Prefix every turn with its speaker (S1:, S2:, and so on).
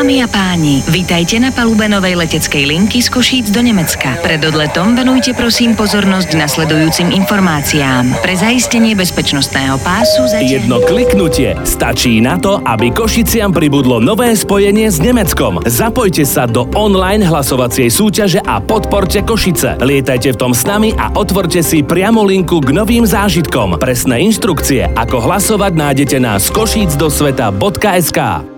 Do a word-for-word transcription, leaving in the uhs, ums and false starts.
S1: Dámy a páni, vítajte na palube novej leteckej linky z Košíc do Nemecka. Pred odletom venujte prosím pozornosť nasledujúcim informáciám. Pre zaistenie bezpečnostného pásu zatiaľ...
S2: Jedno kliknutie stačí na to, aby Košiciam pribudlo nové spojenie s Nemeckom. Zapojte sa do online hlasovacej súťaže a podporte Košice. Lietajte v tom s nami a otvorte si priamu linku k novým zážitkom. Presné inštrukcie, ako hlasovať, nájdete na skošicdosveta bodka es ká.